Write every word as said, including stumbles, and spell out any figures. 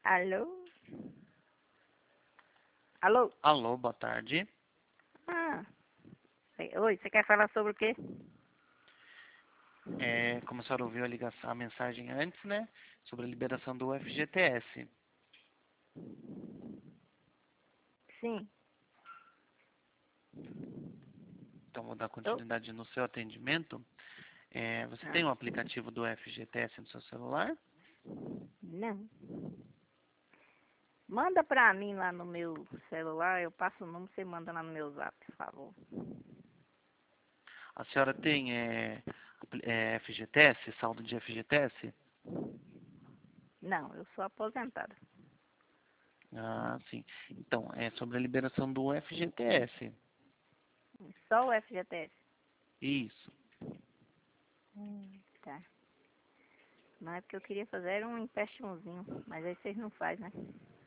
Alô? Alô? Alô, boa tarde. Ah, oi, você quer falar sobre o quê? É, como a senhora ouviu a ligação, a mensagem antes, né? Sobre a liberação do F G T S. Sim, Então, vou dar tô. continuidade no seu atendimento. É, você Ah, tem o aplicativo do F G T S no seu celular? não. Manda pra mim lá no meu celular, eu passo o número, você manda lá no meu zap, por favor. A senhora tem é, apli- é, F G T S, saldo de F G T S? Não, eu sou aposentada. Ah, sim. Então, é sobre a liberação do F G T S. Só o F G T S. Isso. Hum, tá. Não é porque eu queria fazer um empréstimozinho, mas aí vocês não fazem, né?